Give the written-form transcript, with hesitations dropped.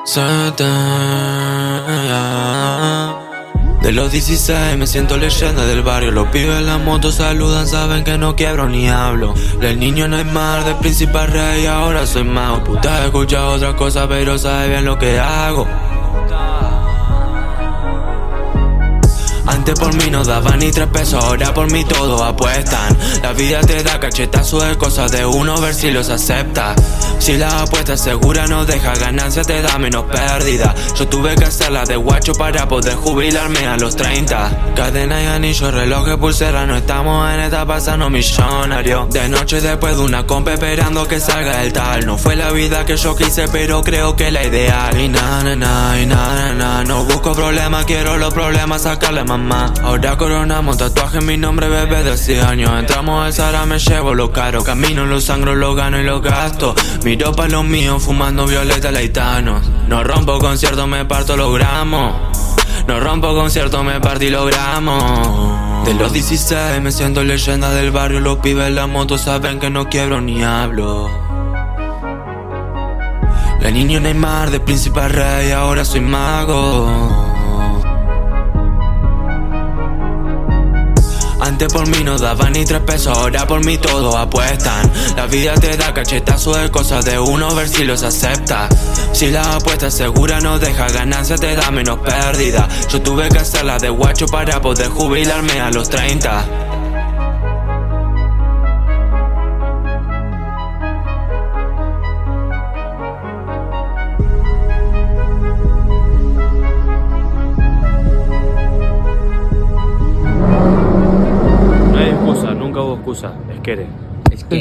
De los 16 me siento leyenda del barrio. Los pibes en la moto saludan, saben que no quiebro ni hablo. Del niño Neymar, del príncipe al rey, ahora soy mago. Puta, he escuchado otras cosas, pero sabe bien lo que hago. Antes por mí no daban ni 3 pesos, ahora por mí todo apuestan. La vida te da cachetazos de cosas de uno, ver si los acepta. Si la apuesta segura no deja ganancia, te da menos pérdida. Yo tuve que hacerla de guacho para poder jubilarme a los 30. Cadena y anillo, reloj y pulsera, no estamos en esta pasando millonario. De noche después de una compa esperando que salga el tal. No fue la vida que yo quise, pero creo que la ideal. Y na, no busco problemas, quiero los problemas sacarle mamá. Ahora coronamos, tatuaje en mi nombre, bebé de 100 años. Entramos al Zara, me llevo lo caro. Camino, lo sangro, lo gano y lo gasto. Miro pa' los míos, fumando violeta laitanos. No rompo conciertos, me parto los gramos. No rompo conciertos, me parto y los gramos. De los 16 me siento leyenda del barrio. Los pibes en la moto saben que no quiebro ni hablo. La niño Neymar, de príncipe al rey, ahora soy mago. Antes por mí no daban ni 3 pesos, ahora por mí todo apuestan. La vida te da cachetazos de cosas de uno, ver si los acepta. Si la apuesta segura no deja ganancia, te da menos pérdida. Yo tuve que hacerla de guacho para poder jubilarme a los 30. Nunca hubo excusa, es querer.